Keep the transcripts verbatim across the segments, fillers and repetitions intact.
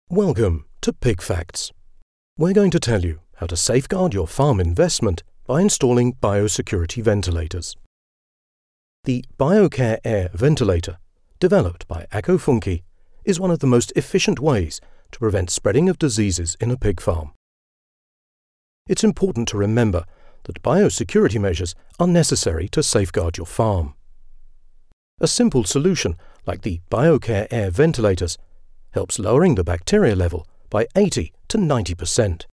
Welcome to Pig Facts. We're going to tell you how to safeguard your farm investment by installing biosecurity ventilators. The BioCare Air ventilator, developed by Acco Funki, is one of the most efficient ways to prevent spreading of diseases in a pig farm. It's important to remember that biosecurity measures are necessary to safeguard your farm. A simple solution like the BioCare Air ventilators helps lowering the bacteria level by eighty to ninety percent.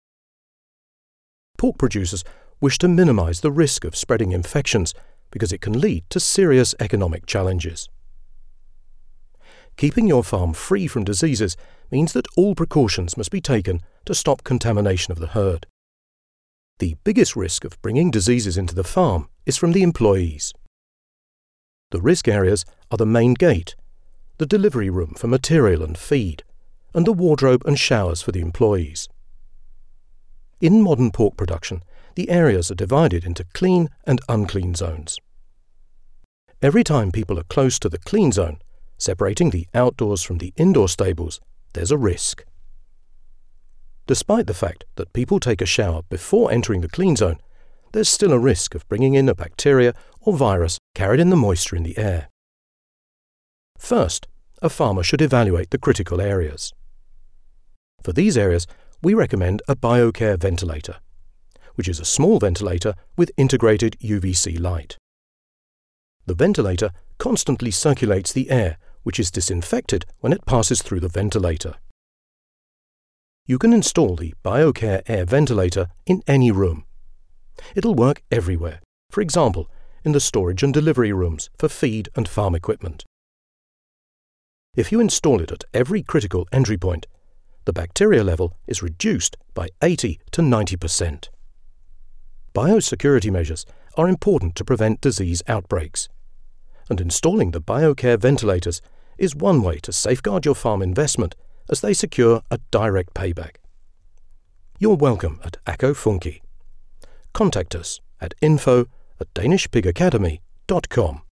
Pork producers wish to minimize the risk of spreading infections because it can lead to serious economic challenges. Keeping your farm free from diseases means that all precautions must be taken to stop contamination of the herd. The biggest risk of bringing diseases into the farm is from the employees. The risk areas are the main gate, the delivery room for material and feed, and the wardrobe and showers for the employees. In modern pork production, the areas are divided into clean and unclean zones. Every time people are close to the clean zone, separating the outdoors from the indoor stables, there's a risk. Despite the fact that people take a shower before entering the clean zone, there's still a risk of bringing in a bacteria or virus carried in the moisture in the air. First, a farmer should evaluate the critical areas. For these areas, we recommend a BioCare ventilator, which is a small ventilator with integrated U V C light. The ventilator constantly circulates the air, which is disinfected when it passes through the ventilator. You can install the BioCare Air ventilator in any room. It'll work everywhere, for example, in the storage and delivery rooms for feed and farm equipment. If you install it at every critical entry point, the bacteria level is reduced by eighty to ninety percent. Biosecurity measures are important to prevent disease outbreaks, and installing the BioCare ventilators is one way to safeguard your farm investment as they secure a direct payback. You're welcome at Acco Funki. Contact us at info at danish pig academy dot com.